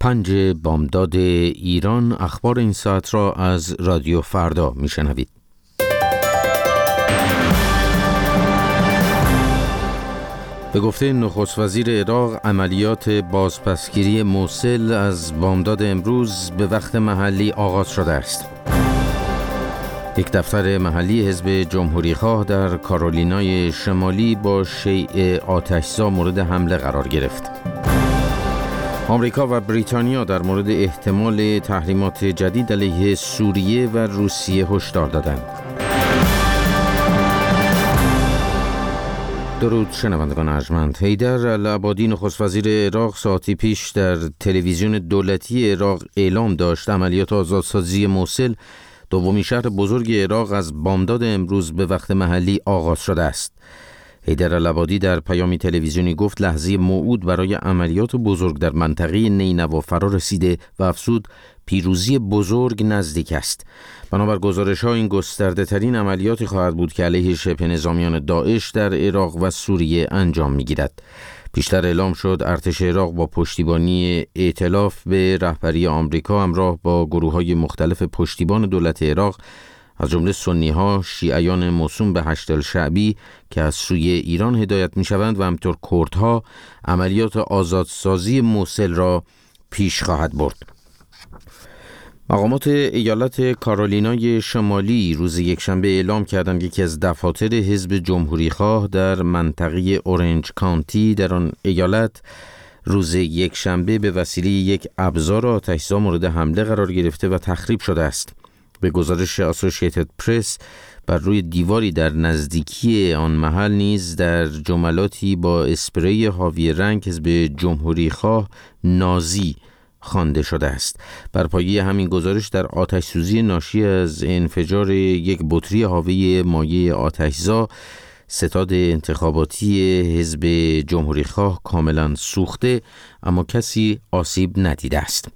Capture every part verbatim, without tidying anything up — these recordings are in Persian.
پنج بامداد ایران، اخبار این ساعت را از رادیو فردا میشنوید. به گفته نخست وزیر عراق، عملیات بازپسگیری موصل از بامداد امروز به وقت محلی آغاز شده است. یک دفتر محلی حزب جمهوریخواه در کارولینای شمالی با شیء آتش‌زا مورد حمله قرار گرفت. آمریکا و بریتانیا در مورد احتمال تحریمات جدید علیه سوریه و روسیه هشدار دادند. درود شنوندگان ارجمند. حیدر العبادی نخست وزیر عراق ساعتی پیش در تلویزیون دولتی عراق اعلام داشت عملیات آزادسازی موصل، دومین شهر بزرگ عراق، از بامداد امروز به وقت محلی آغاز شده است. حیدر العبادی در پیامی تلویزیونی گفت لحظه موعود برای عملیات بزرگ در منطقه نینوا فرا رسیده و افزود پیروزی بزرگ نزدیک است. بنابر گزارش‌ها این گسترده ترین عملیاتی خواهد بود که علیه شبه نظامیان داعش در عراق و سوریه انجام می‌گیرد. پیشتر اعلام شد ارتش عراق با پشتیبانی ائتلاف به رهبری آمریکا همراه با گروه‌های مختلف پشتیبان دولت عراق از جمله سنی‌ها، شیعیان موسوم به هشت الشعبی که از سوی ایران هدایت می‌شوند و همینطور کردها، عملیات آزادسازی موصل را پیش خواهد برد. مقامات ایالت کارولینای شمالی روز یکشنبه اعلام کردند یکی از دفاتر حزب جمهوریخواه در منطقه اورنج کانتی در آن ایالت روز یکشنبه به وسیله یک ابزار آتش‌زا مورد حمله قرار گرفته و تخریب شده است. به گزارش اسوسییتد پرس، بر روی دیواری در نزدیکی آن محل نیز در جملاتی با اسپری حاوی رنگ حزب جمهوریخواه نازی خوانده شده است. بر پایه همین گزارش در آتش سوزی ناشی از انفجار یک بطری حاوی مایع آتش‌زا، ستاد انتخاباتی حزب جمهوریخواه کاملا سوخته اما کسی آسیب ندیده است.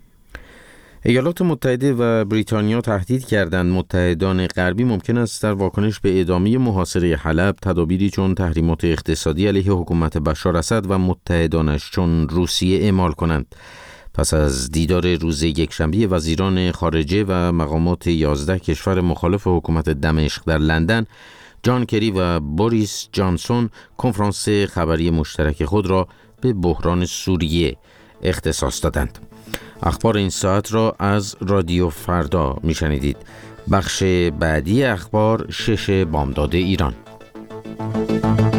ایالات متحده و بریتانیا تهدید کردند متحدان غربی ممکن است در واکنش به ادامه محاصره حلب تدابیری چون تحریمات اقتصادی علیه حکومت بشار اسد و متحدانش چون روسیه اعمال کنند. پس از دیدار روز یکشنبه وزیران خارجه و مقامات یازده کشور مخالف حکومت دمشق در لندن، جان کری و بوریس جانسون کنفرانس خبری مشترک خود را به بحران سوریه اختصاص دادند. اخبار این ساعت را از رادیو فردا میشنیدید. بخش بعدی اخبار شش بامداد ایران.